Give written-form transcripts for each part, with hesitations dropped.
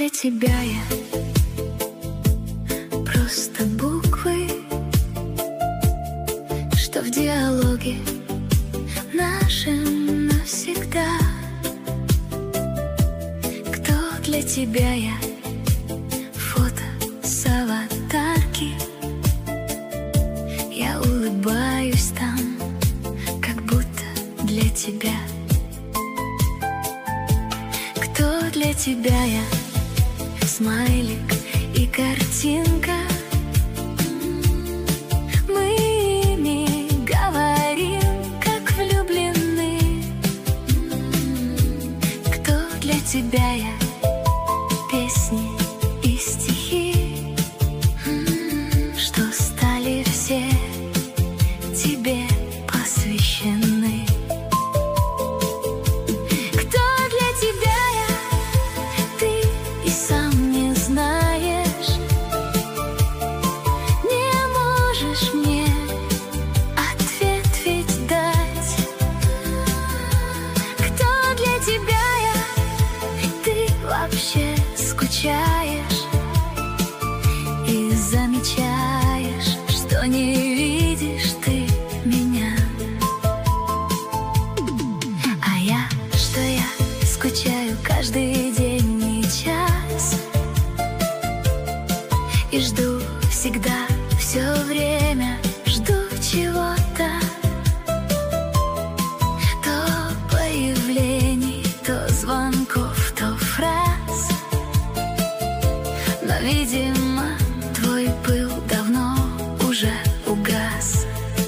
для тебя я просто буквы, что в диалоге нашем навсегда. Кто для тебя я? Фото с аватарки. Я улыбаюсь там, как будто для тебя. Кто для тебя я? Смайлик и картинка. Мы ими говорим, как влюблены. Кто для тебя я? Песни и стихи, что стали все тебе посвящены. Кто для тебя я? Ты и сам не знаешь, не можешь мне ответ ведь дать. Кто для тебя я? Ты вообще скучаешь и замечаешь, что не видишь ты меня. А я, что я скучаю каждый день и час, и жду всегда, все время жду чего-то. То появлений, то звонков, то фраз. Но, видимо, твой пыл давно уже угас.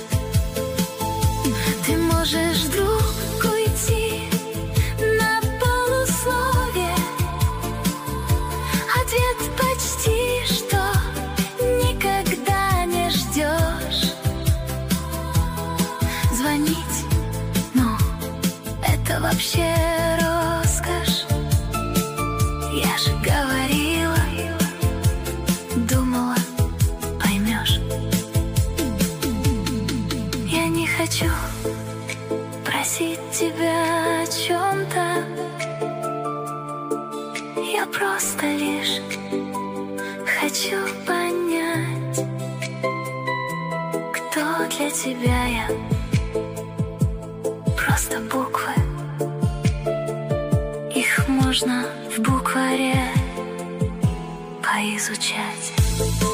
Ты можешь вдруг уйти на полусловие, ответ почти что никогда не ждешь. Звонить, но это вообще роскошь. Я же говорила, думала, поймешь. Я не хочу просить тебя о чем-то. Я просто лишь хочу понять, кто для тебя я. Просто буквы, их можно в букваре поизучать.